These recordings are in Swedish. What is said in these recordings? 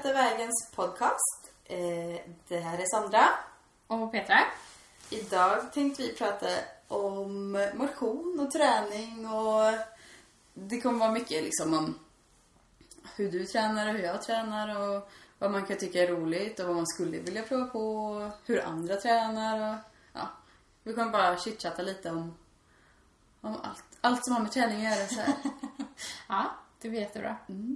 Rätta vägens podcast. Det här är Sandra. Och Petra. Idag tänkte vi prata om motion och träning. Och det kommer vara mycket liksom om hur du tränar och hur jag tränar. Och vad man kan tycka är roligt och vad man skulle vilja prova på. Och hur andra tränar. Och, ja, vi kommer bara chitchatta lite om allt som har med träning att göra. Så här. Ja, det blir jättebra.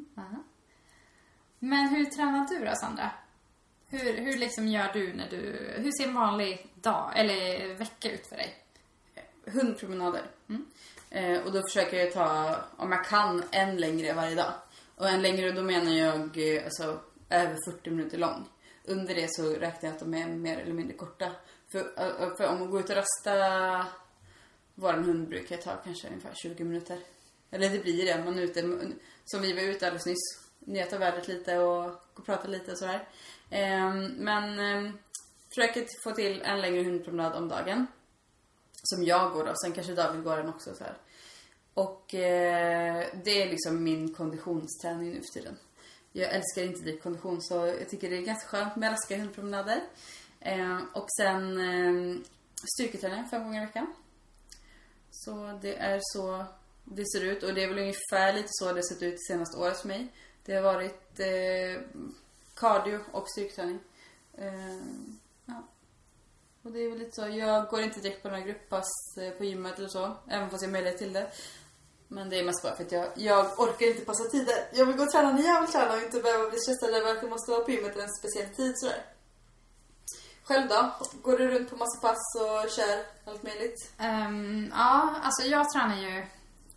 Men hur tränar du då, Sandra? Hur liksom gör du hur ser en vanlig dag eller vecka ut för dig? Hundpromenader. Och då försöker jag ta, om jag kan, en längre varje dag. Och en längre, då menar jag alltså, över 40 minuter lång. Under det så räknar jag att de är mer eller mindre korta. För om man går ut och rasta, våran hund brukar ta kanske ungefär 20 minuter. Eller det blir det, man är ute, som vi var ute alldeles nyss. Njöta vädret lite och prata lite och sådär. Men försöker få till en längre hundpromenad om dagen. Som jag går då. Sen kanske David går den också så här. Och det är liksom min konditionsträning nu för tiden. Jag älskar inte dykkondition, så jag tycker det är ganska skönt med raska hundpromenader. Och sen styrketräning 5 gånger i veckan. Så det är så det ser ut. Och det är väl ungefär lite så det sett ut det senaste året för mig. Det har varit cardio och styrketräning. Ja. Och det är väl lite så. Jag går inte direkt på några grupppass på gymmet eller så. Även fast jag har möjlighet till det. Men det är mest bara för att jag orkar inte passa tider. Jag vill gå och träna när jag vill träna och inte behöva bli stressad över att jag måste vara på gymmet en speciell tid sådär. Själv då? Går du runt på massa pass och kör allt möjligt? Ja, alltså jag tränar ju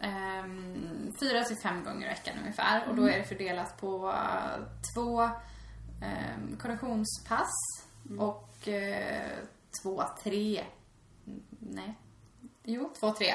4 till 5 gånger i veckan ungefär. Och då är det fördelat på 2 konditionspass och 2-3 2-3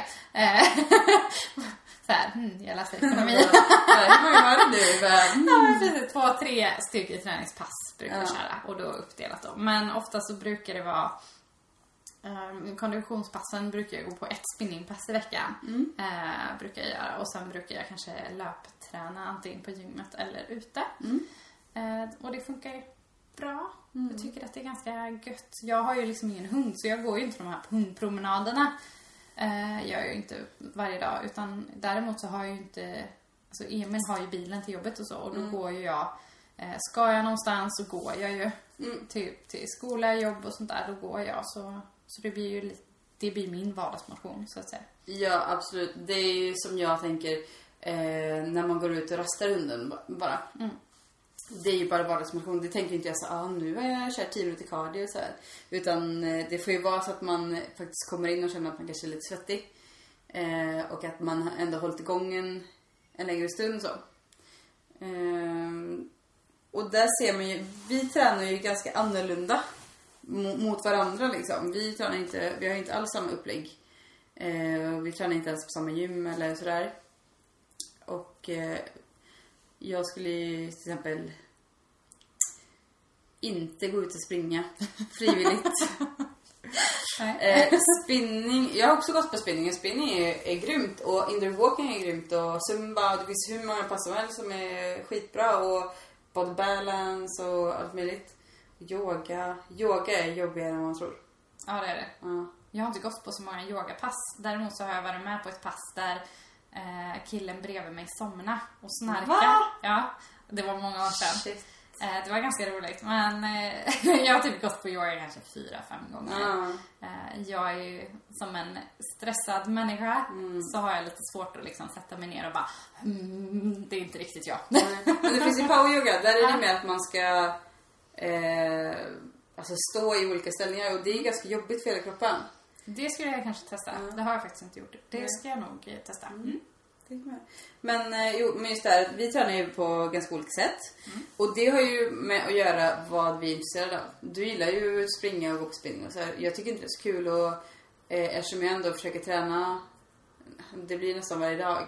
så här, jag läser ekonomi. Hur många var det nu? 2-3 styrketräningspass brukar jag köra. Och då uppdelat dem. Men ofta så brukar det vara konditionspassen brukar jag gå på 1 spinningpass i veckan. Brukar jag göra. Och sen brukar jag kanske löpträna antingen på gymmet eller ute. Och det funkar bra. Jag tycker att det är ganska gött. Jag har ju liksom ingen hund, så jag går ju inte de här hundpromenaderna. Jag gör ju inte varje dag. Utan däremot så har jag ju inte... Alltså Emil har ju bilen till jobbet och så. Och då går ju jag... Ska jag någonstans så går jag ju till skola, jobb och sånt där. Då går jag. Så det blir ju det blir min vardagsmotion så att säga. Ja, absolut. Det är ju som jag tänker när man går ut och rastar hunden bara. Det är ju bara vardagsmotion. Det tänker inte jag så, nu har jag kört 10 minuter cardio så här. Utan det får ju vara så att man faktiskt kommer in och känner att man kanske är lite svettig. Och att man ändå hållit igång en längre stund så. Och där ser man ju, vi tränar ju ganska annorlunda mot varandra liksom. Vi har inte alls samma upplägg. Vi tränar inte ens på samma gym eller sådär. Och jag skulle ju till exempel inte gå ut och springa frivilligt. Spinning, jag har också gått på spinning. Spinning är grymt. Och indoor walking är grymt. Och zumba, det finns hur många pass som helst som är skitbra. Och body balance och allt möjligt. Yoga är jobbigare än man tror. Ja, det är det. Jag har inte gått på så många yogapass. Däremot så har jag varit med på ett pass där killen bredvid mig somna och snarka. Va? Ja, det var många år sedan. Shit. Det var ganska roligt. Men jag har typ gått på yoga kanske 4-5 gånger. Jag är ju som en stressad människa. Så har jag lite svårt att liksom sätta mig ner och bara det är inte riktigt jag. Men det finns ju power yoga. Där är det med att man ska alltså stå i olika ställningar. Och det är ganska jobbigt för hela kroppen. Det skulle jag kanske testa. Det har jag faktiskt inte gjort. Det ska jag nog testa. Men just det här, vi tränar ju på ganska olika sätt. Och det har ju med att göra vad vi är intresserade av. Du gillar ju att springa och gå på spinning och så här. Jag tycker inte det är så kul. Och eftersom jag ändå försöker träna, det blir nästan varje dag.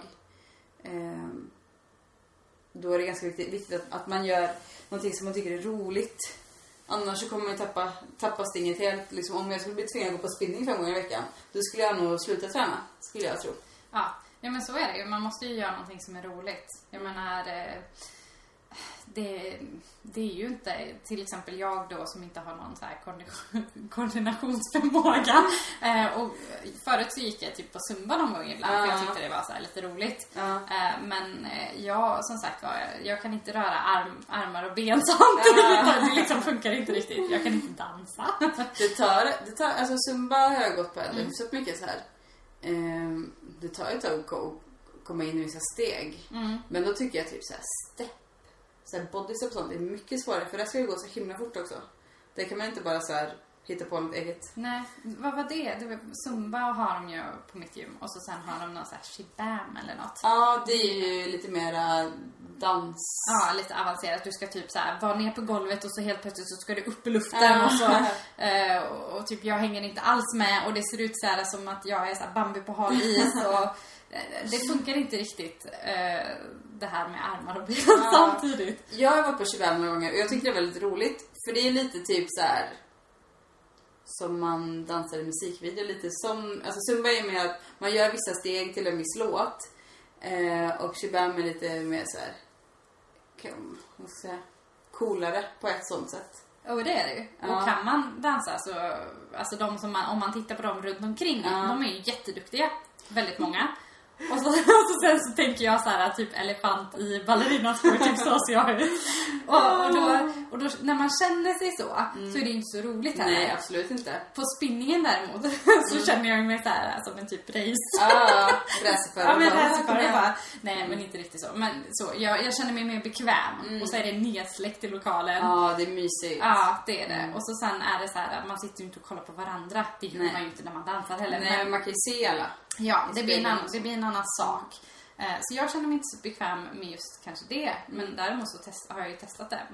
Då är det ganska viktigt att man gör någonting som man tycker är roligt. Annars så kommer man tappa stinget helt. Liksom, om jag skulle bli tvingad att gå på spinning 5 gånger i veckan, då skulle jag nog sluta träna, skulle jag tro. Ja, men så är det ju. Man måste ju göra någonting som är roligt. Jag menar, det är ju inte, till exempel jag då som inte har någon så här koordinationsförmåga. Och förut så gick jag typ på Zumba någon gång ibland för jag tyckte det var så här lite roligt. Men jag, som sagt jag kan inte röra armar och ben samtidigt. Det liksom funkar inte riktigt. Jag kan inte dansa. Det tar alltså Zumba har jag gått på så mycket så här. Det tar ett tag att komma in i vissa steg. Men då tycker jag typ så här step. Så här bodystep och sånt är mycket svårare. För det ska ju gå så himla fort också. Det kan man inte bara så här hitta på något eget. Nej, vad var det? Zumba har de ju på mitt gym. Och så sen har de någon så här shibam eller något. Ja, det är ju lite mera dans. Ja, lite avancerat. Du ska typ så här vara ner på golvet och så helt plötsligt så ska du upp i luften. Och så och typ jag hänger inte alls med. Och det ser ut så här som att jag är så här Bambi på hal is. Och det funkar inte riktigt det här med armar och ben samtidigt. Jag har varit på shibam några gånger och jag tycker det är väldigt roligt. För det är lite typ så här som man dansar i musikvideo. Lite som, alltså Zumba är med att man gör vissa steg till en viss låt. Och shibam är lite mer så här, vad ska jag säga, coolare på ett sånt sätt. Och det är det ju. Ja. Och kan man dansa så, alltså de som om man tittar på dem runt omkring, de är ju jätteduktiga. Väldigt många. Och så sen så tänker jag så här typ elefant i ballerinaskor typ så ser jag ut. Och då när man känner sig så är det inte så roligt heller. Nej, absolut inte. På spinningen däremot så känner jag mig så här som en typ race. Racerförare. Ja, men racerförare bara. Nej, men inte riktigt så. Men så jag känner mig mer bekväm och så är det nedsläckt i lokalen. Ja, det är mysigt. Ja, det är det. Och så sen är det så här att man sitter ju inte och kollar på varandra. Det gör man ju inte när man dansar heller. Nej, men man kan ju se alla. Ja, det blir en annan sak. Så jag känner mig inte så bekväm med just kanske det. Men däremot så har jag ju testat det.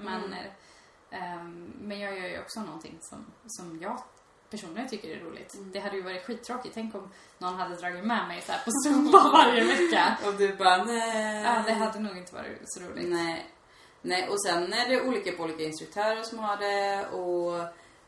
Men jag gör ju också någonting som jag personligen tycker är roligt. Det hade ju varit skittråkigt. Tänk om någon hade dragit med mig så här på Zumba varje vecka. Och du bara, nej. Ja, det hade nog inte varit så roligt. Nej, och sen är det olika på olika instruktörer som har det. Och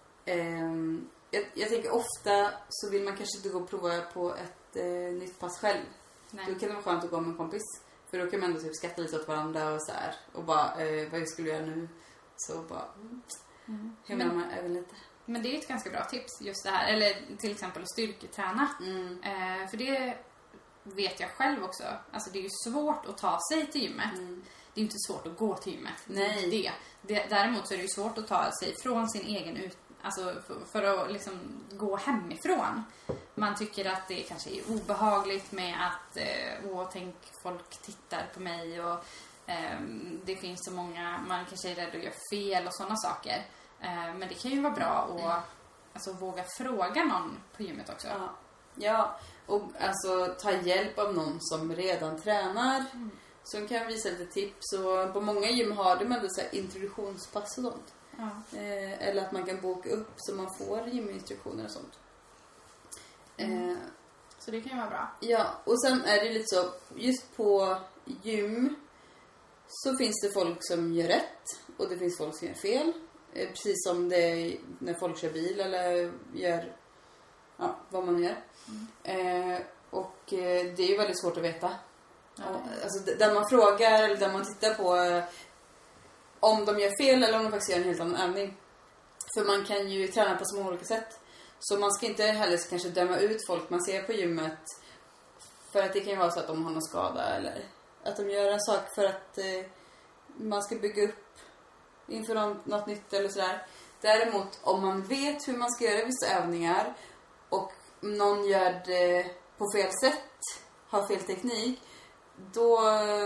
jag tänker ofta så vill man kanske inte gå och prova på ett nytt pass själv. Nej. Då kan det vara skönt att gå med en kompis. För då kan man ändå typ skratta lite åt varandra och så här. Och bara, vad jag skulle göra nu. Så bara, himlar man även lite. Men det är ett ganska bra tips just det här. Eller till exempel att styrketräna. För det vet jag själv också. Alltså det är ju svårt att ta sig till gymmet. Det är ju inte svårt att gå till gymmet. Nej. Däremot så är det ju svårt att ta sig från sin egen alltså för att liksom gå hemifrån. Man tycker att det kanske är obehagligt med att tänk folk tittar på mig och det finns så många, man kanske är rädd att göra fel och sådana saker. Men det kan ju vara bra att alltså, våga fråga någon på gymmet också. Ja, och alltså ta hjälp av någon som redan tränar. Som kan visa lite tips. Och på många gym har de ändå så här introduktionspass och sånt. Eller att man kan boka upp så man får gyminstruktioner och sånt. Så det kan ju vara bra. Ja, och sen är det lite så, just på gym så finns det folk som gör rätt och det finns folk som gör fel. Precis som det är när folk kör bil eller gör vad man gör. Och det är ju väldigt svårt att veta. Alltså där man frågar eller där man tittar på om de gör fel eller om de faktiskt gör en helt annan övning. För man kan ju träna på så många olika sätt. Så man ska inte heller kanske döma ut folk man ser på gymmet. För att det kan ju vara så att de har någon skada eller att de gör en sak för att man ska bygga upp inför något nytt eller sådär. Däremot om man vet hur man ska göra vissa övningar och någon gör det på fel sätt, har fel teknik, då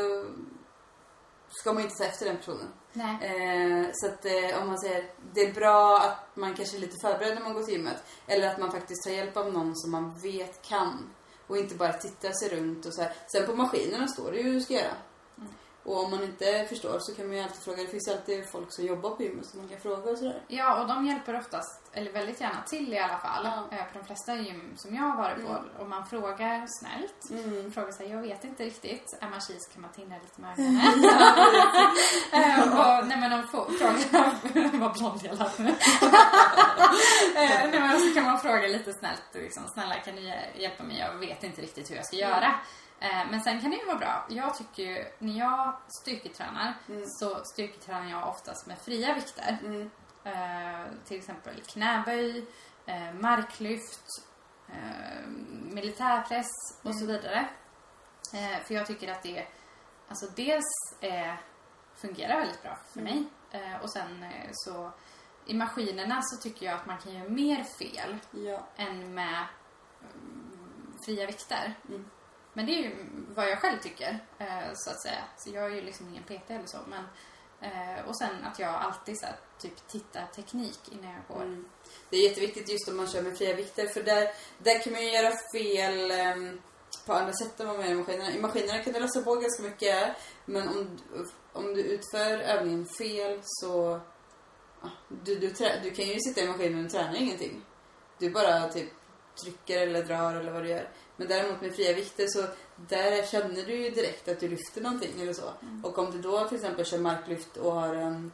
ska man inte ta efter den personen. Nej. Så att om man säger det är bra att man kanske är lite förberedd när man går till gymmet. Eller att man faktiskt tar hjälp av någon som man vet kan. Och inte bara titta sig runt och så här. Sen på maskinerna står det ju hur du ska göra. Och om man inte förstår så kan man ju alltid fråga. Det finns ju alltid folk som jobbar på gymmet som man kan fråga och sådär. Ja, och de hjälper oftast, eller väldigt gärna till i alla fall. På de flesta gym som jag har varit på. Och man frågar snällt. Frågar sig, jag vet inte riktigt. Är man kis kan man tinna lite med ögonen. Och nej, men de frågar vad blond jag lät nu. Nej, men så kan man fråga lite snällt. Liksom, snälla, kan ni hjälpa mig? Jag vet inte riktigt hur jag ska göra. Men sen kan det ju vara bra. Jag tycker ju, när jag styrketränar så styrketränar jag oftast med fria vikter. Till exempel knäböj, marklyft, militärpress och så vidare. För jag tycker att det alltså dels fungerar väldigt bra för mig. Och sen så i maskinerna så tycker jag att man kan göra mer fel än med fria vikter. Men det är ju vad jag själv tycker, så att säga. Så jag är ju liksom ingen PT eller så. Men, och sen att jag alltid så här, typ tittar teknik innan jag går. Det är jätteviktigt just om man kör med fria vikter. För där kan man ju göra fel på andra sätt än vad man gör i maskinerna. I maskinerna kan du läsa på ganska mycket. Men om du utför övningen fel så... Du kan ju sitta i maskinen och träna ingenting. Du bara typ trycker eller drar eller vad du gör. Men däremot med fria vikter så där känner du ju direkt att du lyfter någonting eller så. Och om du då till exempel kör marklyft och har en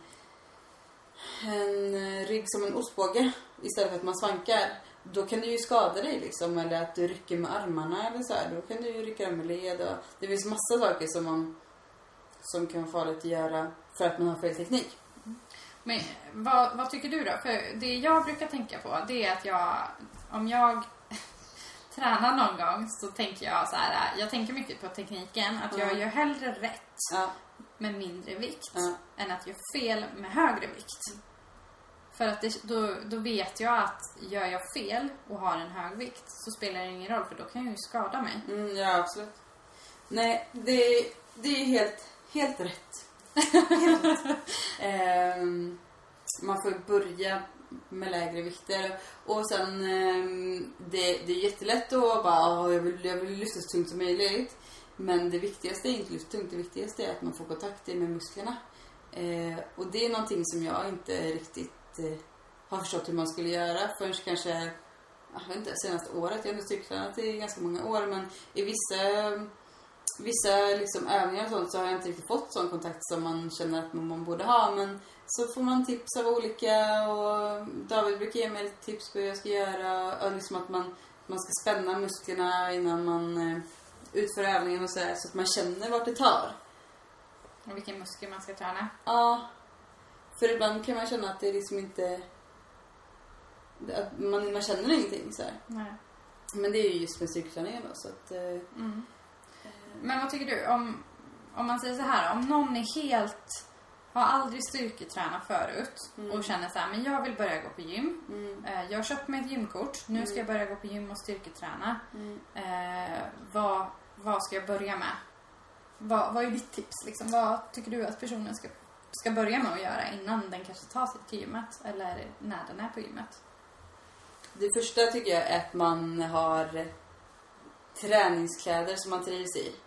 rygg som en ostbåge istället för att man svankar, då kan du ju skada dig liksom, eller att du rycker med armarna eller så här. Då kan du ju rycka med led och det finns massa saker som kan vara farligt att göra för att man har fel teknik. Men vad tycker du då? För det jag brukar tänka på, det är att om jag tränar någon gång så tänker jag så här, jag tänker mycket på tekniken, att jag gör hellre rätt med mindre vikt än att göra fel med högre vikt. För att då vet jag att gör jag fel och har en hög vikt så spelar det ingen roll, för då kan jag ju skada mig. Ja, absolut. Nej, det är helt rätt. Man får börja med lägre vikter. Och sen det är jättelätt att bara jag vill lyfta så tungt som möjligt. Men det viktigaste är inte lyfta tungt. Det viktigaste är att man får kontakt med musklerna. Och det är någonting som jag inte riktigt har förstått hur man skulle göra förrän kanske, jag vet inte, senaste året. Jag har ändå styrketränat i ganska många år, men i vissa liksom övningar och sånt så har jag inte riktigt fått sån kontakt som man känner att man borde ha. Men så får man tips av olika, och David brukar ge mig tips på hur jag ska göra. Och liksom att man ska spänna musklerna innan man utför övningen och så att man känner vart det tar. Och vilken muskel man ska träna. Ja, för ibland kan man känna att det liksom inte... Att man känner ingenting så här. Nej. Men det är ju just med styrketräningen då, så att... Men vad tycker du om man säger så här, om någon är har aldrig styrketränat förut och känner så här, men jag vill börja gå på gym. Jag har köpt mig ett gymkort. Nu ska jag börja gå på gym och styrketräna. Vad ska jag börja med? Vad är ditt tips liksom? Vad tycker du att personen ska börja med att göra innan den kanske tar sig till gymmet, eller när den är på gymmet? Det första tycker jag är att man har träningskläder som man trivs i.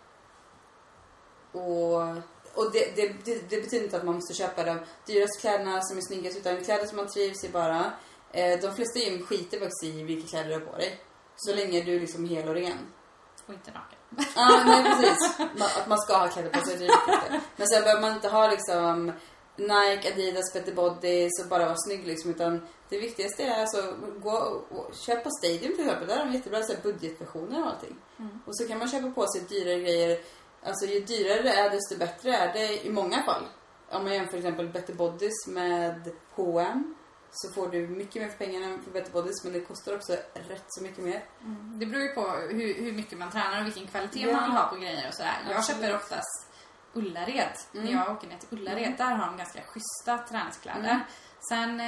Och det betyder inte att man måste köpa de dyraste kläderna som är snyggast, utan kläder som man trivs i bara. De flesta gym skiter faktiskt i vilka kläder du har på dig. Så länge du är liksom hel och ren. Och inte naken. Ja, nej precis. Att man ska ha kläder på sig. Men sen behöver man inte ha liksom Nike, Adidas, Better Bodies och bara vara snygg liksom, utan det viktigaste är alltså gå och köpa Stadium till exempel. Där har de jättebra så här budgetversioner och allting. Och så kan man köpa på sig dyrare grejer. Alltså ju dyrare det är, desto bättre är det i många fall. Om man jämför för exempel Better Bodies med H&M, så får du mycket mer för pengarna än för Better Bodies, men det kostar också rätt så mycket mer. Det beror ju på hur mycket man tränar och vilken kvalitet man vill ha på grejer och sådär. Jag köper oftast Ullared. När jag åker ner till Ullared, där har de ganska schyssta träningskläder. Sen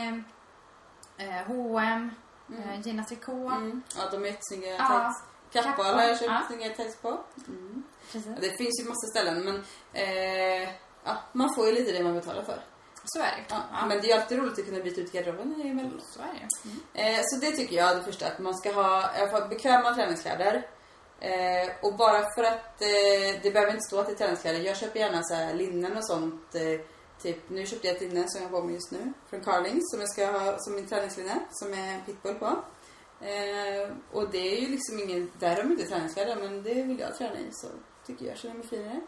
H&M, Gina Tricot. Ja, de är jättesnygga tights. Kappa har jag köpt snygga tights på. Ja, det finns ju massa ställen, men man får ju lite det man betalar för. Så är det. Ja. Men det är alltid roligt att kunna byta ut garderoben emellanåt. Så är det. Så det tycker jag är det första, att man ska ha i alla fall bekväma träningskläder. Och bara för att det behöver inte stå att det är träningskläder. Jag köper gärna så här linnen och sånt. Typ, nu köpte jag ett linne som jag har på mig just nu från Carlings, som jag ska ha som min träningslinne, som är en pitbull på. Och det är ju liksom ingen, där har de inte träningskläder, men det vill jag träna i, så tycker jag känner mig finare.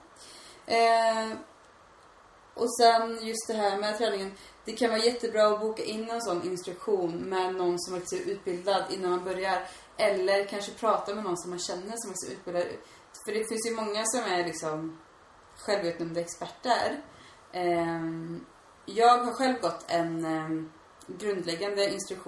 Och sen just det här med träningen, det kan vara jättebra att boka in en sån instruktion med någon som är utbildad innan man börjar, eller kanske prata med någon som man känner som är utbildad. För det finns ju många som är liksom självutnämnda experter. Jag har själv gått en grundläggande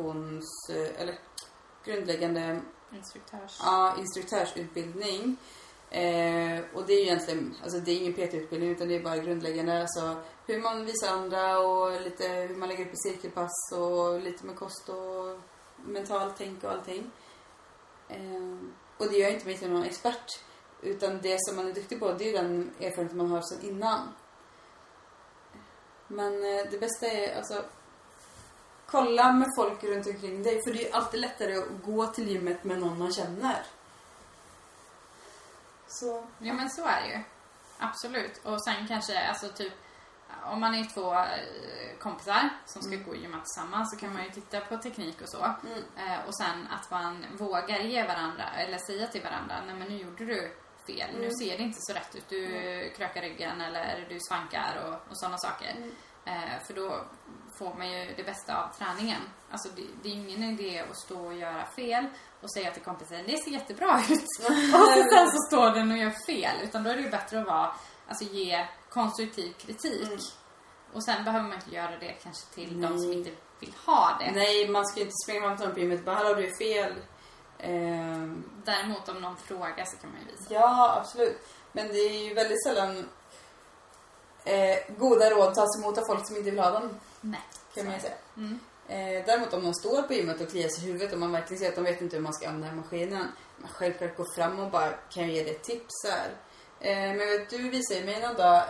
instruktörsutbildning. Och det är ju egentligen, alltså det är ingen PT-utbildning utan det är bara grundläggande, alltså hur man visar andra och lite hur man lägger upp i cirkelpass och lite med kost och mentalt tänk och allting. Och det gör inte mig till någon expert, utan det som man är duktig på, det är den erfarenhet man har sedan innan. Men det bästa är alltså kolla med folk runt omkring dig, för det är alltid lättare att gå till gymmet med någon man känner. Så. Ja, men så är det ju. Absolut. Och sen kanske, alltså typ, om man är 2 kompisar som ska gå och gymma tillsammans, så kan man ju titta på teknik och så. Och sen att man vågar ge varandra, eller säga till varandra, nej men nu gjorde du fel. Nu ser det inte så rätt ut. Du krökar ryggen eller du svankar och sådana saker. För då får man ju det bästa av träningen. Alltså det är ingen idé att stå och göra fel och säga till kompisen, det ser jättebra ut. Och sen så står den och gör fel. Utan då är det ju bättre att ge konstruktiv kritik. Och sen behöver man inte göra det kanske till de som inte vill ha det. Nej, man ska inte springa fram till dem på gymmet och bara, hallå, du är fel. Däremot om någon frågar så kan man ju visa. Ja, absolut. Men det är ju väldigt sällan goda råd tas emot av folk som inte vill ha dem. Nej. Kan man ju säga. Däremot om någon står på gymmet och kliar sig i huvudet och man verkligen ser att de vet inte hur man ska använda maskinen. Man självklart går fram och bara, kan jag ge dig ett tips här? Men vet du visade mig någon dag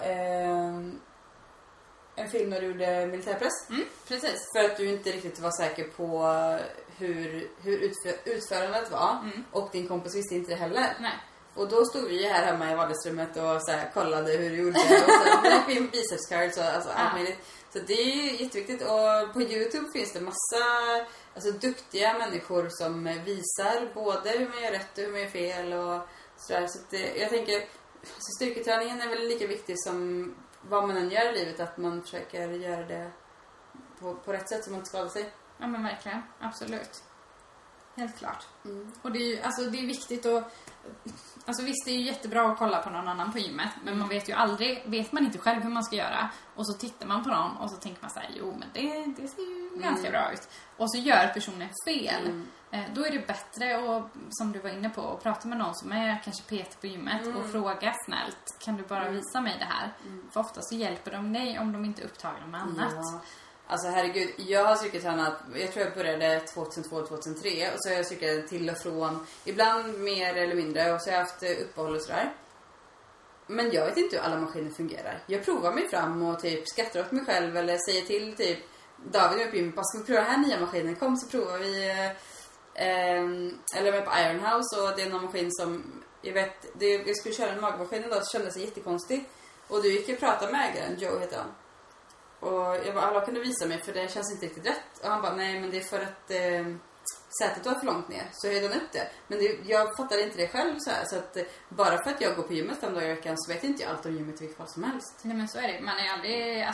en film när du gjorde militärpress. Precis. För att du inte riktigt var säker på hur utförandet var. Och din kompis visste inte det heller. Nej. Och då stod vi här hemma i vardagsrummet och så här, kollade hur du gjorde. Och så fick vi biceps curls och alltså, allt möjligt. Så det är jätteviktigt. Och på YouTube finns det massa duktiga människor som visar både hur man gör rätt och hur man gör fel. Och sådär. Så jag tänker, styrketräningen är väl lika viktig som vad man än gör i livet. Att man försöker göra det på rätt sätt så man inte skadar sig. Ja, men verkligen. Absolut. Helt klart. Och det är ju, det är viktigt att... visst, det är ju jättebra att kolla på någon annan på gymmet. Men man vet ju aldrig, vet man inte själv hur man ska göra. Och så tittar man på någon och så tänker man så här, jo men det ser ju ganska bra ut. Och så gör personen fel. Då är det bättre att, som du var inne på, att prata med någon som är kanske PT på gymmet och fråga snällt, kan du bara visa mig det här? För ofta så hjälper de dig om de inte är upptagna med annat. Ja. Alltså herregud, jag har styrketränat, jag tror jag började 2002-2003 och så har jag styrkat till och från, ibland mer eller mindre, och så har jag haft uppehåll och sådär. Men jag vet inte hur alla maskiner fungerar. Jag provar mig fram och typ skrattar åt mig själv eller säger till typ David är uppe i mig, ska vi prova den här nya maskinen? Kom så provar vi. Eller med på Ironhouse, och det är någon maskin som jag skulle köra en magmaskin idag, så kändes det jättekonstigt. Och då gick jag och pratade med ägaren, Joe heter han. Och jag bara, alla kan du visa mig för det känns inte riktigt rätt. Och han bara, nej men det är för att sätet var för långt ner. Så höjde han upp det. Men jag fattade inte det själv så här. Så att bara för att jag går på gymmet 5 dagar i veckan så vet inte jag allt om gymmet i vilket fall som helst. Nej men så är det. Man är aldrig,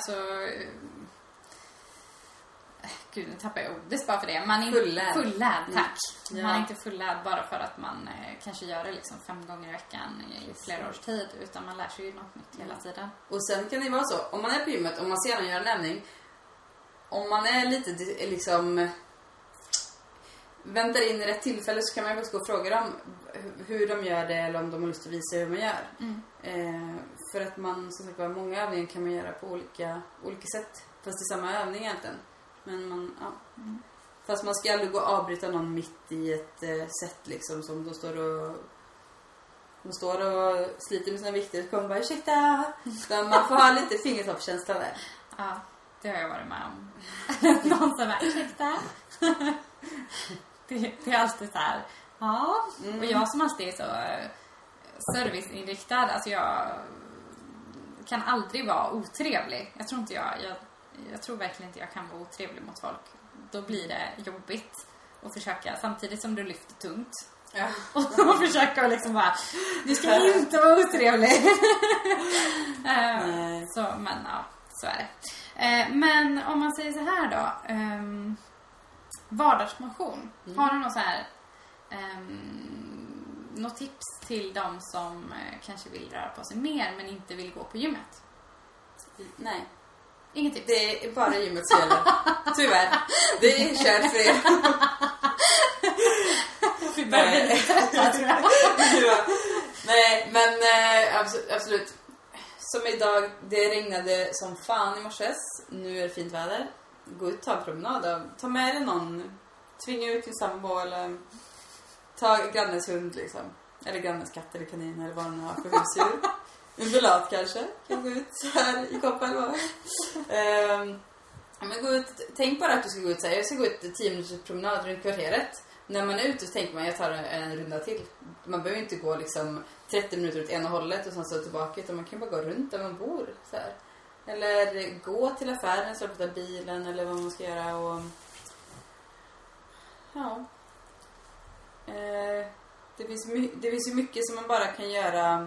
gud, nu tappar jag ordet bara för det. Man är fullärd, tack. Ja. Man är inte fullärd bara för att man kanske gör det liksom 5 gånger i veckan i flera års tid. Utan man lär sig ju något nytt hela tiden. Och sen kan det vara så, om man är på gymmet, om man ser någon göra en övning, om man är lite liksom väntar in i rätt tillfälle, så kan man faktiskt gå och fråga dem hur de gör det, eller om de har lust att visa hur man gör. För att man, som sagt, många övningar kan man göra på olika sätt, fast det är samma övning egentligen. Men fast man ska aldrig gå och avbryta någon mitt i ett sätt liksom, som de står och sliter med sina vikter och kommer bara, ursäkta. Så man får ha lite fingertoppskänsla där. Ja, det har jag varit med om. Någon som bara, ursäkta. det är alltid så här. Ja, och jag som alltid är så serviceinriktad, alltså jag kan aldrig vara otrevlig. Jag tror inte jag tror verkligen inte jag kan vara otrevlig mot folk. Då blir det jobbigt att försöka, samtidigt som du lyfter tungt. Ja. Och försöka liksom bara, du ska inte vara otrevlig. Så, men ja, så är det. Men om man säger så här då. Vardagsmotion. Har du någon så här något tips till de som kanske vill röra på sig mer men inte vill gå på gymmet? Nej. Inget tips? Det är bara gymmet som gäller. Tyvärr. Det är kört för er. Nej, men absolut. Som idag, det regnade som fan i morses. Nu är det fint väder. Gå ut och ta en promenad. Ta med dig någon. Tvinga ut din sambo eller ta grannens hund liksom. Eller grannens katt eller kanin eller vad den har för husdjur. Undulat kanske. Kan gå ut så här i koppel. Men gå ut, tänk bara att du ska gå ut så här. Jag ska gå ut 10 minuters promenad runt kvarteret. När man är ute så tänker man jag tar en runda till. Man behöver inte gå liksom 30 minuter åt ena hållet och sen så tillbaka. Utan man kan bara gå runt där man bor. Så här. Eller gå till affären, släppa bilen eller vad man ska göra. Och ja. Det finns ju mycket som man bara kan göra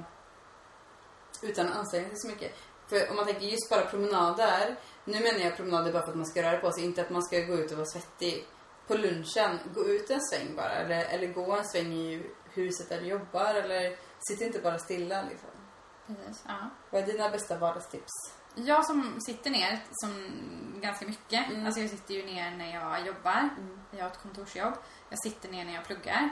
utan att anstränga sig så mycket. För om man tänker just bara promenader. Nu menar jag promenader bara för att man ska röra på sig. Inte att man ska gå ut och vara svettig. På lunchen, gå ut en sväng bara. Eller gå en sväng i huset där du jobbar. Eller sitt inte bara stilla liksom. Precis, ja. Vad är dina bästa vardagstips? Jag som sitter ner som ganska mycket. Alltså jag sitter ju ner när jag jobbar. Jag har ett kontorsjobb. Jag sitter ner när jag pluggar.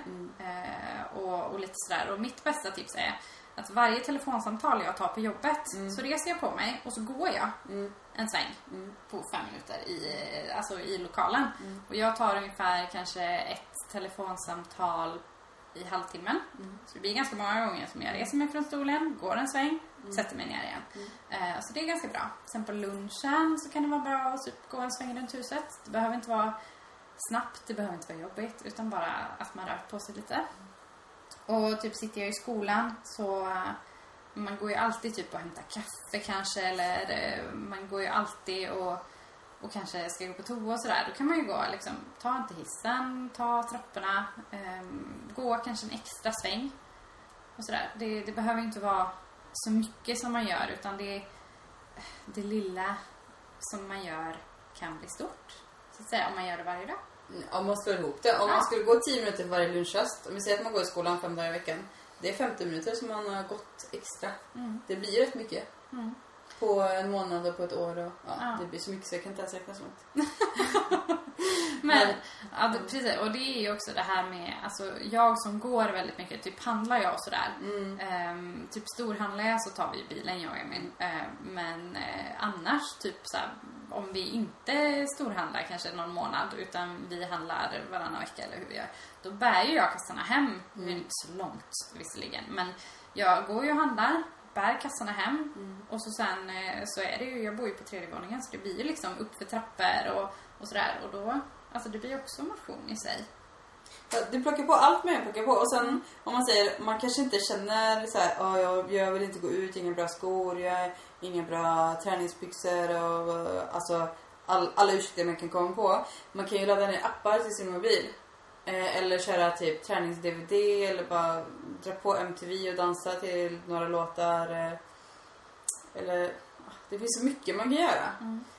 Och lite sådär. Och mitt bästa tips är att varje telefonsamtal jag tar på jobbet så reser jag på mig och så går jag en sväng på 5 minuter i lokalen. Och jag tar ungefär kanske ett telefonsamtal i halvtimmen. Så det blir ganska många gånger som jag reser mig från stolen, går en sväng, sätter mig ner igen. Så det är ganska bra. Sen på lunchen så kan det vara bra att gå en sväng runt huset. Det behöver inte vara snabbt, det behöver inte vara jobbigt, utan bara att man rör på sig lite. Och typ sitter jag i skolan så man går ju alltid typ och hämtar kaffe kanske, eller man går ju alltid och kanske ska gå på toa och sådär. Då kan man ju gå liksom, ta inte hissen, ta trapporna, gå kanske en extra sväng och sådär. Det behöver inte vara så mycket som man gör, utan det lilla som man gör kan bli stort, så att säga, om man gör det varje dag. Om man slår ihop det. Om man skulle gå 10 minuter varje lunchrast. Om vi säger att man går i skolan 5 dagar i veckan. Det är 50 minuter som man har gått extra. Det blir rätt mycket. På en månad och på ett år. Och, det blir så mycket så jag kan inte ens räkna så mycket. Men ja, precis. Och det är ju också det här med, alltså jag som går väldigt mycket, typ handlar jag och sådär. Typ storhandlar jag så tar vi bilen, jag och min. Men annars typ så här, om vi inte storhandlar kanske någon månad, utan vi handlar varannan vecka eller hur vi gör, då bär ju jag kassarna hem. Det är inte så långt visserligen, men jag går ju och handlar, bär kassarna hem och så sen så är det ju, jag bor ju på 3:e våningen, så det blir ju liksom upp för trappor och sådär, och då, alltså det blir också motion i sig. Ja, du plockar på allt man plockar på, och sen om man säger, man kanske inte känner så här, jag vill inte gå ut, inga bra skor, jag har inga bra träningsbyxor och alltså alla ursäkter man kan komma på. Man kan ju ladda ner appar till sin mobil. Eller köra typ tränings-DVD eller bara dra på MTV och dansa till några låtar. Eller det finns så mycket man kan göra.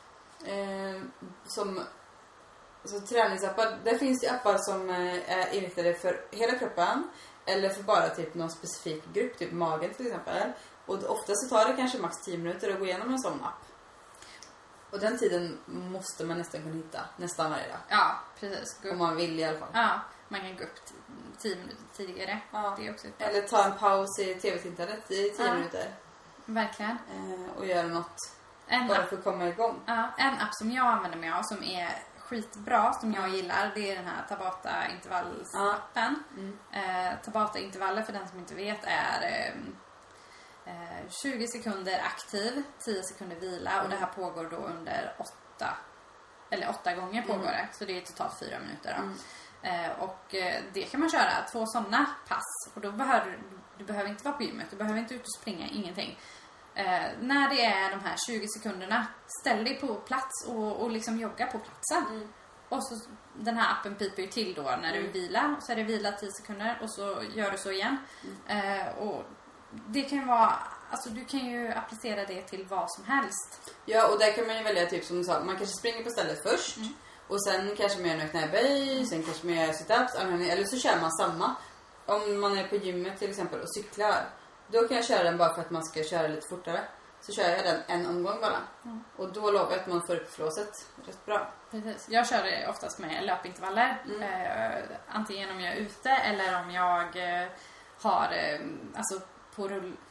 Som alltså, träningsappar, där finns det appar som är inriktade för hela kroppen eller för bara typ någon specifik grupp, typ magen till exempel. Och ofta så tar det kanske max 10 minuter att gå igenom en sån app. Och den tiden måste man nästan kunna hitta nästan varje dag. Ja, precis. Om man vill i alla fall. Ja, man kan gå upp 10 minuter tidigare. Ja. Det är också eller ta en paus i tv-tittandet i 10 minuter. Verkligen. Och göra något bara för att komma igång. Ja, en app som jag använder mig av som är skitbra, som jag gillar, det är den här Tabata intervallsappen. Tabata intervaller, för den som inte vet, är 20 sekunder aktiv, 10 sekunder vila, och det här pågår då under 8 gånger pågår det, så det är totalt 4 minuter då. Och det kan man köra 2 sådana pass, och då behöver du behöver inte vara på gymmet, du behöver inte ut och springa, ingenting. När det är de här 20 sekunderna, ställ dig på plats och liksom jogga på platsen. Och så den här appen piper ju till då när du vilar, och så är det vila 10 sekunder och så gör du så igen. Och det kan ju vara, alltså du kan ju applicera det till vad som helst. Ja, och där kan man ju välja typ som du sa, man kanske springer på stället först och sen kanske man gör en knäböj, sen kanske man gör sit-ups, eller så kör man samma om man är på gymmet till exempel och cyklar, då kan jag köra den bara för att man ska köra lite fortare. Så kör jag den en omgång bara. Och då lovar jag att man får upp flåset rätt bra. Precis. Jag kör det oftast med löpintervaller. Antingen om jag är ute eller om jag har alltså på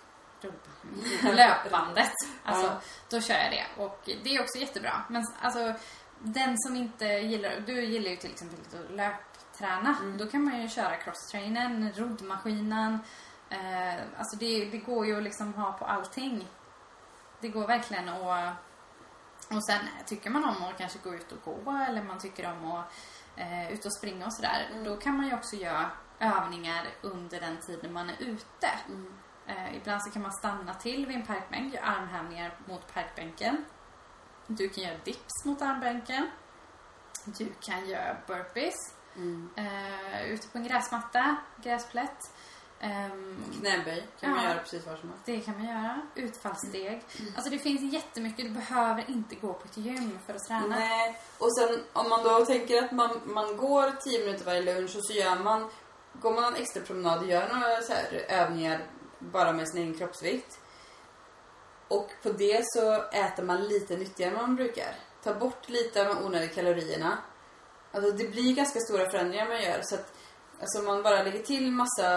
löpbandet. Alltså, då kör jag det. Och det är också jättebra. Men alltså, den som inte gillar... Du gillar ju till exempel att löpträna. Då kan man ju köra crosstrainen, roddmaskinen. Alltså det går ju att liksom ha på allting. Det går verkligen att... Och sen tycker man om att kanske gå ut och gå. Eller man tycker om att ut och springa och sådär. Då kan man ju också göra övningar under den tiden man är ute. Ibland så kan man stanna till vid en parkbänk. Göra armhävningar mot parkbänken. Du kan göra dips mot armbänken. Du kan göra burpees. Ute på en gräsmatta. Gräsplätt. Knäböj kan man göra precis var som helst. Det kan man göra. Utfallssteg. Alltså det finns jättemycket. Du behöver inte gå på ett gym för att träna. Nej. Och sen om man då tänker att man går 10 minuter varje lunch och så går man en extra promenad och gör några så här övningar bara med sin egen kroppsvikt. Och på det så äter man lite nyttigare än man brukar. Ta bort lite av de onödiga kalorierna. Alltså det blir ganska stora förändringar man gör. Så att alltså man bara lägger till massa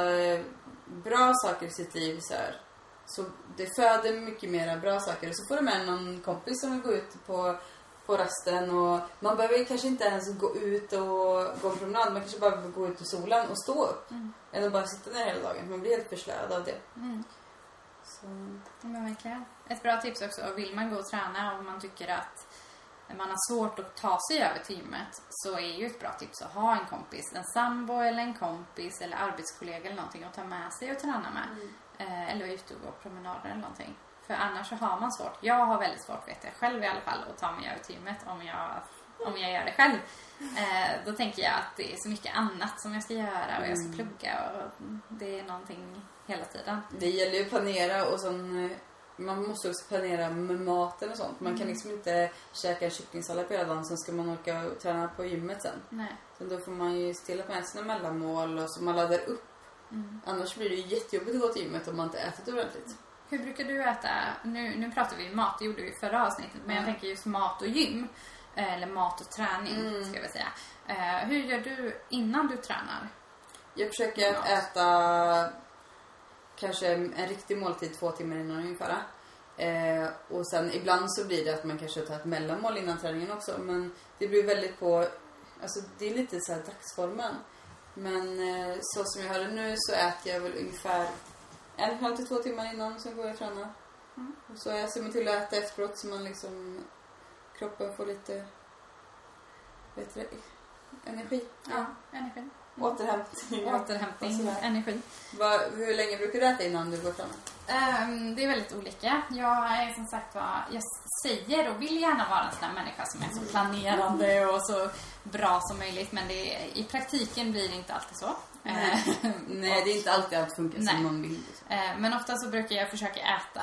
bra saker i sitt liv så det föder mycket mer bra saker. Och så får du med någon kompis som vill gå ut på rasten. Och man behöver kanske inte ens gå ut och gå en promenad. Man kanske bara behöver gå ut i solen och stå upp. Än att bara sitta där hela dagen. Man blir helt förslöad av det. Så. Men verkligen. Ett bra tips också. Vill man gå och träna och man tycker att man har svårt att ta sig över till gymmet, så är ju ett bra tips att ha en kompis. En sambo eller en kompis eller arbetskollega eller någonting att ta med sig och träna med. Eller ut och gå promenader eller någonting. För annars så har man svårt. Jag har väldigt svårt, vet jag själv i alla fall, att ta mig över till gymmet om jag gör det själv. Då tänker jag att det är så mycket annat som jag ska göra och jag ska plugga och det är någonting hela tiden. Det gäller ju att planera och man måste också planera med maten och sånt. Man kan liksom inte käka en kycklingsallad på hela dagen, sen ska man åka och träna på gymmet sen. Nej. Så då får man ju stilla med sina mellanmål och så man laddar upp. Annars blir det ju jättejobbigt att gå till gymmet om man inte ätit ordentligt. Hur brukar du äta? Nu pratar vi mat, det gjorde vi i förra avsnittet. Men jag tänker just mat och gym. Eller mat och träning, ska jag säga. Hur gör du innan du tränar? Jag försöker äta kanske en riktig måltid 2 timmar innan ungefär. Och sen ibland så blir det att man kanske tar ett mellanmål innan träningen också. Men det blir väldigt på... Alltså det är lite så här dagsformen. Men så som jag har det nu så äter jag väl ungefär 1,5 till 2 timmar innan, så går jag och tränar. Och så jag ser mig till att äta efteråt så man liksom... Kroppen får lite... energi. Ja, energi. Återhämtning, energi. Hur länge brukar du äta innan du går fram? Det är väldigt olika. Jag är som sagt jag säger och vill gärna vara en sån här människa som är så planerande och så bra som möjligt, men i praktiken blir det inte alltid så. Nej, det är inte alltid allt funkar som man vill. Men ofta så brukar jag försöka äta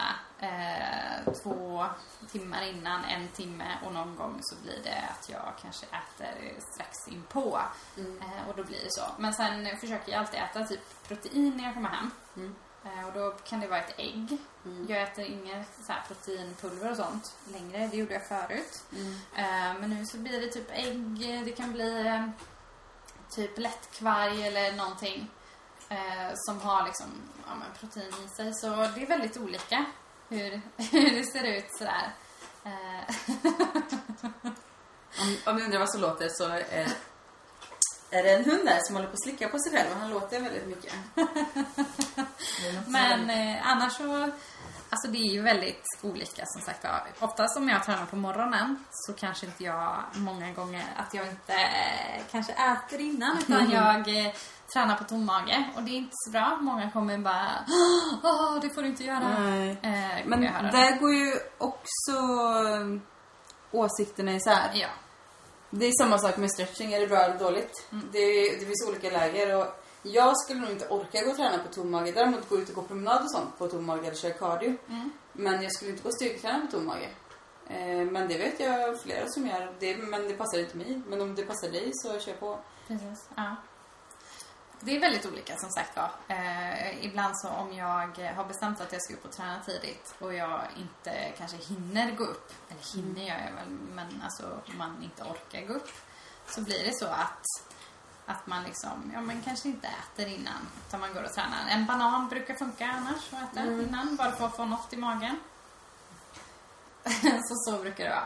2 timmar innan, 1 timme, och någon gång så blir det att jag kanske äter strax inpå. Och då blir det så. Men sen försöker jag alltid äta typ protein när jag kommer hem. Och då kan det vara ett ägg. Jag äter inget så här proteinpulver och sånt längre. Det gjorde jag förut. Men nu så blir det typ ägg. Det kan bli typ lättkvarg eller någonting som har liksom protein i sig. Så det är väldigt olika hur det ser ut sådär. Om ni undrar vad som låter så är det en hund där som håller på att slicka på sig själv och han låter väldigt mycket. Men annars så, alltså det är ju väldigt olika som sagt. Oftast om jag tränar på morgonen så kanske inte jag många gånger att jag inte kanske äter innan, utan jag tränar på tom mage, och det är inte så bra. Många kommer bara, det får du inte göra. Men där går ju också åsikterna isär. Ja. Det är samma sak med stretching, är det bra eller dåligt? Det finns olika läger och jag skulle nog inte orka gå och träna på tom mage. Däremot gå ut och gå promenad och sånt på tom mage eller köra cardio. Men jag skulle inte gå och styrketräna på tom mage. Men det vet jag flera som gör. Men det passar inte mig. Men om det passar dig så kör på. Precis, ja. det är väldigt olika som sagt var. Ibland så om jag har bestämt att jag ska upp och träna tidigt och jag inte kanske hinner gå upp, eller hinner jag väl, men alltså man inte orkar gå upp, så blir det så att man liksom, ja men kanske inte äter innan, utan man går och tränar. En banan brukar funka annars att äta innan, bara för att få något i magen. så brukar det vara.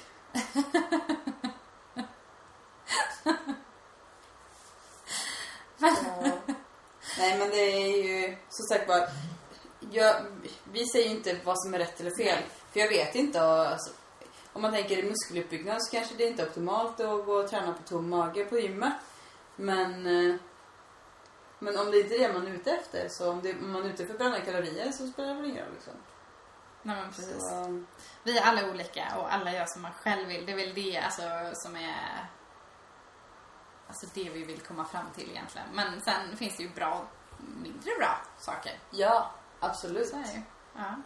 Nej, men det är ju som sagt bara, vi säger inte vad som är rätt eller fel, för jag vet inte, alltså, om man tänker i muskeluppbyggnad så kanske det inte är optimalt att gå och träna på tom mage på gymmet, men om det inte är det man är ute efter, så om man är ute för att bränna kalorier, så spelar det väl ingen roll liksom. Nej, men precis. Så, vi är alla olika och alla gör som man själv vill. Det är väl det alltså, som är alltså det vi vill komma fram till egentligen. Men sen finns det ju bra och mindre bra saker. ja, absolut. Så är det ju. Ja.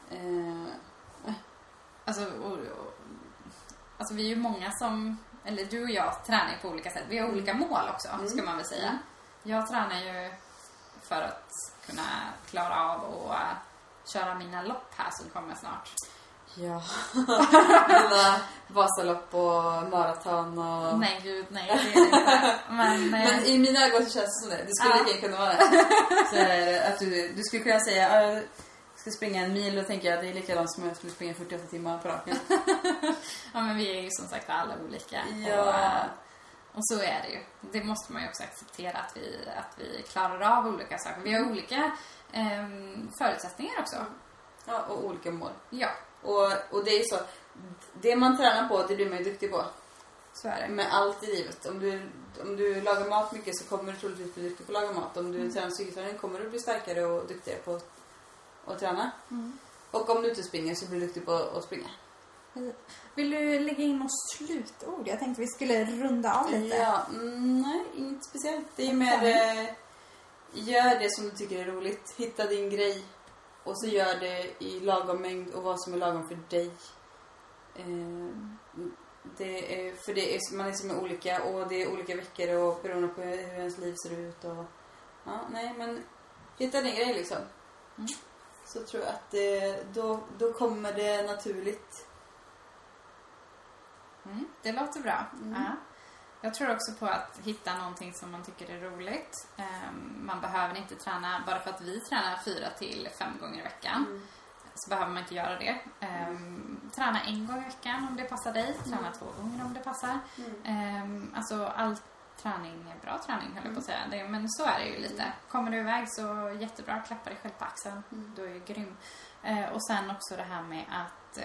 Alltså vi är ju många som, eller du och jag tränar ju på olika sätt. Vi har olika mål också, ska man väl säga. Jag tränar ju för att kunna klara av att köra mina lopp här som kommer snart. Ja, mina Vasalopp och maraton och... Nej, gud, nej, det är det inte. Men i mina ögon så känns det som det. Det skulle lika kunna vara det. Så här, att du skulle kunna säga jag ska springa 1 mil, och tänker jag det är likadant som jag skulle springa 48 timmar på raken. Ja, men vi är ju som sagt alla olika. Ja. Och så är det ju. Det måste man ju också acceptera, att vi klarar av olika saker. Vi har olika förutsättningar också. Ja, och olika mål. Ja. Och det är ju så, det man tränar på, det blir man ju duktig på. Så är det. Med allt i livet. Om du lagar mat mycket, så kommer du troligtvis bli duktig på att laga mat. Om du tränar cykelträning kommer du bli starkare och duktigare på att träna. Och om du inte springer, så blir du duktig på att springa. Vill du lägga in något slutord? Jag tänkte vi skulle runda av lite. Ja, nej, inget speciellt. Det är mer, gör det som du tycker är roligt. Hitta din grej. Och så gör det i lagom mängd och vad som är lagom för dig. Man är som är olika, och det är olika veckor och beroende på hur ens liv ser ut. Och, ja, nej, men hitta din grej liksom. Så tror jag att då kommer det naturligt. Det låter bra. Ja. Jag tror också på att hitta någonting som man tycker är roligt. Man behöver inte träna, bara för att vi tränar 4 till 5 gånger i veckan. Så behöver man inte göra det. Träna 1 gång i veckan om det passar dig. Träna 2 gånger om det passar. Alltså all träning är bra träning, höll jag på att säga. Men så är det ju lite. Kommer du iväg så jättebra, klappa dig själv på axeln. Då är det grym. Och sen också det här med att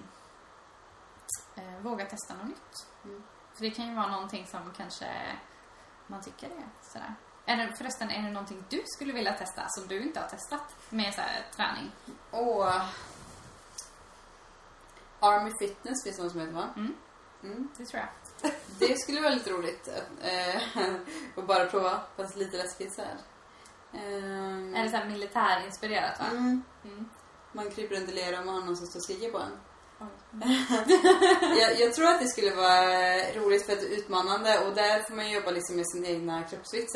våga testa något nytt. För det kan ju vara någonting som kanske man tycker är sådär. Förresten, är det någonting du skulle vilja testa som du inte har testat med så här, träning? Army Fitness finns det något som heter, va? Det tror jag. Det skulle vara lite roligt att bara prova, fast lite läskigt så här. Är det så här militärinspirerat, va? Man kryper runt i lera och man har någon som står och skriker på en. Jag tror att det skulle vara roligt för att det är utmanande, och där får man jobba liksom med sin egna kroppsvikt.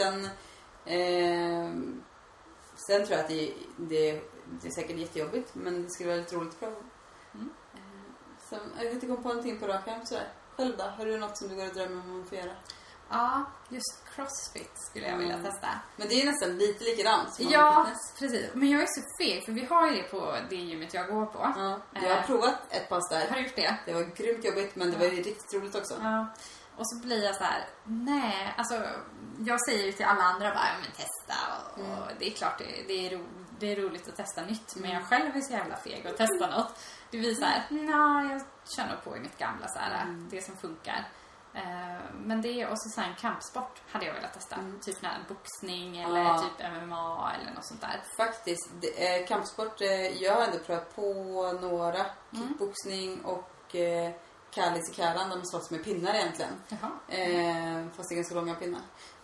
Sen tror jag att det är säkert jättejobbigt, men det skulle vara lite roligt att prova. Så jag vet inte, kom på någonting på rak arm sådär. Själv då? Har du något som du går och drömmer om att få göra? Ja, just crossfit skulle jag vilja testa. Men det är nästan lite likadant som precis. Men jag är så feg, för vi har ju det på det gymmet jag går på. Ja, jag har provat ett pass där. Har du gjort det? Det var grymt jobbigt, men det var ju riktigt roligt också. Ja. Och så blir jag så här: nej, alltså jag säger ju till alla andra bara, men testa. Och det är klart, det är roligt att testa nytt. Men jag själv är så jävla feg att testa något. Det blir så här: nej, jag kör nog på i mitt gamla så här, det som funkar. Men det är också så här en kampsport hade jag velat testa. Typ boxning eller typ MMA eller något sånt där. Faktiskt, kampsport, jag har ändå prövat på några. Kickboxning och Kallis i Karan, där man slåss med pinnar egentligen. Fast det är ganska långa pinnar.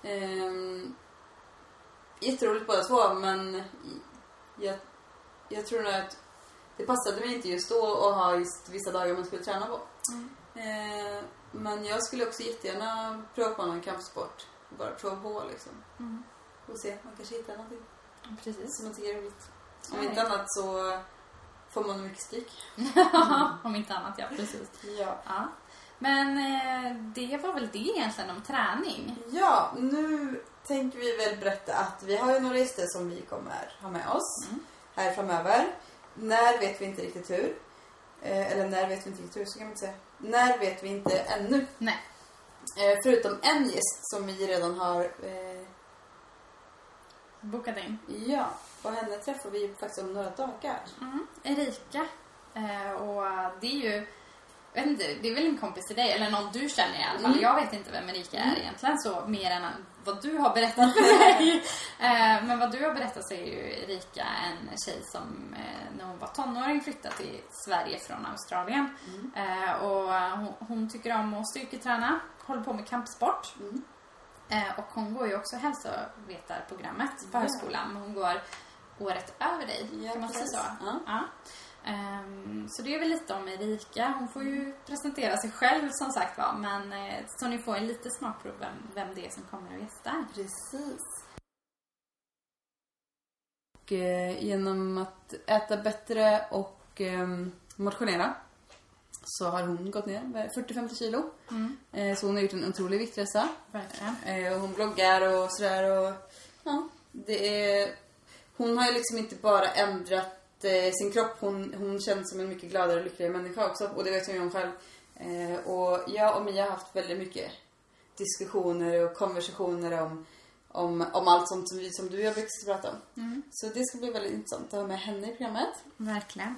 Jätteroligt båda två, men jag tror nog att det passade mig inte just då att ha just vissa dagar man skulle träna på. Men jag skulle också jättegärna prova på någon kampsport. Bara prova på liksom. Och se, man kanske hittar någonting Precis. som man tycker är roligt. Om inte annat så får man mycket stryk. Om inte annat, ja, precis. Ja. Ja. Men det var väl det egentligen om träning. Ja, nu tänker vi väl berätta att vi har ju några gäster som vi kommer ha med oss här framöver. När vet vi inte riktigt hur. Eller när vet vi inte riktigt hur, så kan man inte säga. När vet vi inte ännu. Nej. Förutom en gäst som vi redan har Bokat in. Ja, och henne träffar vi faktiskt om några dagar. Erika. Och det är ju, jag vet inte, det är väl en kompis till dig, eller någon du känner i alla fall. Jag vet inte vem Erika är egentligen, så mer än vad du har berättat för mig. Men vad du har berättat så är ju Erika en tjej som när hon var tonåring flyttade till Sverige från Australien. Och hon tycker om att styrketräna, håller på med kampsport. Och hon går ju också hälsovetarprogrammet på högskolan. Men hon går året över dig, kan man säga så? Ja. Så det är väl lite om Erika. Hon får ju presentera sig själv som sagt var. Men så ni får en lite smakprov vem det är som kommer och gästar. Precis. Och genom att äta bättre och motionera så har hon gått ner med 40-50 kilo. Så hon har gjort en otrolig viktresa. Verkligen. Och hon bloggar och sådär. Och, ja, hon har ju liksom inte bara ändrat sin kropp. Hon känns som en mycket gladare och lyckligare människa också. Och det vet jag ju om själv. Och jag och Mia har haft väldigt mycket diskussioner och konversationer om allt sånt som du har brukar prata om. Så det ska bli väldigt intressant att ha med henne i programmet. Verkligen.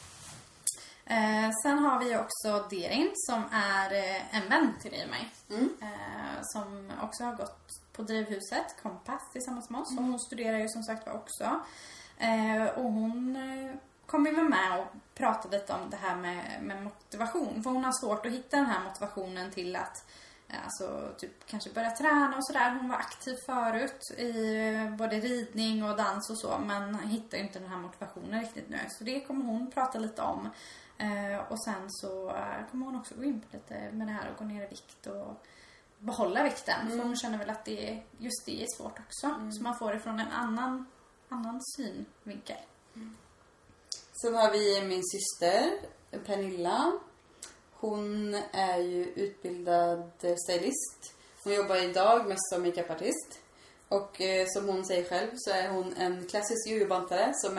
Sen har vi också Derin som är en vän till dig och mig. Som också har gått på Drivhuset Kompass tillsammans med oss. Och hon studerar ju som sagt var också. Och hon kom ju med och pratade lite om det här med motivation. För hon har svårt att hitta den här motivationen till att alltså typ kanske börja träna och sådär. Hon var aktiv förut i både ridning och dans och så, men hittar inte den här motivationen riktigt nu. Så det kommer hon prata lite om. Och sen så kommer hon också gå in på lite med det här och gå ner i vikt och behålla vikten. För hon känner väl att just det är svårt också. Så man får det från en annan synvinkel. Sen har vi min syster Pernilla. Hon är ju utbildad stylist. Hon jobbar idag mest som makeupartist. Och som hon säger själv så är hon en klassisk jujubantare som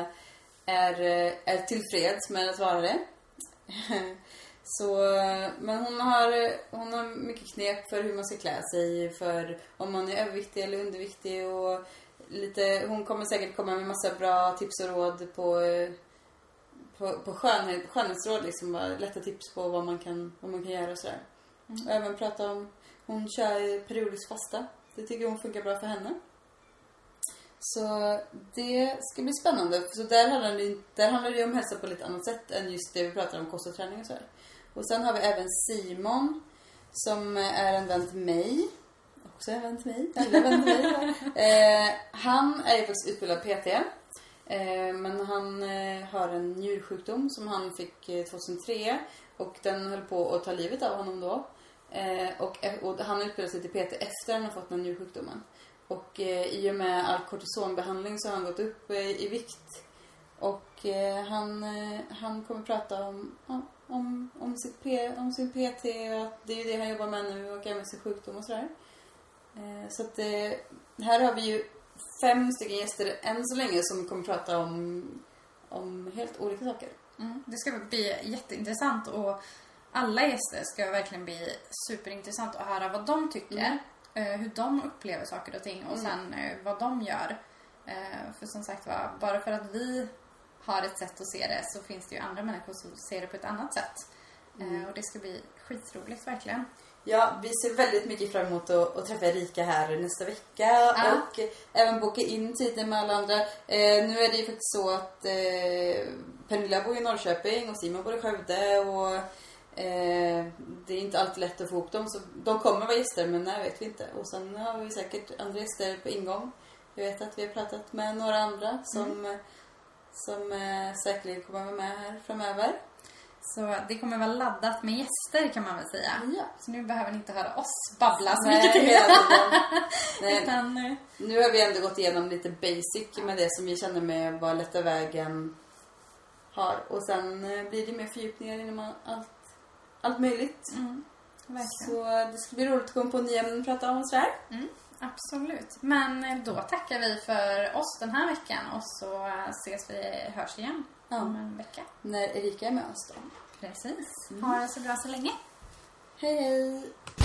är tillfreds med att vara det. Så, men hon har mycket knep för hur man ska klä sig, för om man är överviktig eller underviktig och hon kommer säkert komma med massa bra tips och råd på skönhetsråd, liksom bara lätta tips på vad man kan göra och sådär. Och även prata om, hon kör periodisk fasta. Det tycker hon funkar bra för henne. Så det ska bli spännande. Så där handlar det om hälsa på lite annat sätt än just det vi pratar om, kost och träning och sådär. Och sen har vi även Simon som är en vän till mig. Också en vän till mig. Han är ju faktiskt utbildad PT. Men han har en njursjukdom som han fick 2003. Och den höll på att ta livet av honom då. Och han utbildade sig till PT efter han har fått den njursjukdomen. Och i och med all kortisonbehandling så har han gått upp i vikt. Och han kommer prata om sin PT. Och det är ju det han jobbar med nu och även sin sjukdom och sådär. Så att här har vi ju 5 stycken gäster än så länge som kommer prata om helt olika saker. Det ska bli jätteintressant och alla gäster ska verkligen bli superintressant att höra vad de tycker. Hur de upplever saker och ting och sen vad de gör. För som sagt bara för att vi har ett sätt att se det så finns det ju andra människor som ser det på ett annat sätt. Och det ska bli skitroligt verkligen. Ja, vi ser väldigt mycket fram emot att träffa Erika här nästa vecka och även boka in tiden med alla andra. Nu är det ju faktiskt så att Pernilla bor i Norrköping och Simon bor i Skövde och det är inte alltid lätt att få ihop dem, så de kommer vara gäster, men när vet vi inte. Och sen har vi säkert andra gäster på ingång. Jag vet att vi har pratat med några andra som säkerligen kommer vara med här framöver. Så det kommer vara laddat med gäster kan man väl säga. Ja. Så nu behöver ni inte höra oss babbla så Nej, mycket till. Nej. Utan, Nu har vi ändå gått igenom lite basic med det som vi känner med vad Lätta vägen har. Och sen blir det mer fördjupningar inom allt möjligt. verkligen. Så det ska bli roligt att komma på nya ämnen och prata om sådär. Absolut. Men då tackar vi för oss den här veckan och så hörs igen om en vecka. När Erika är med oss då. Precis. Ha det så bra så länge. Hej hej!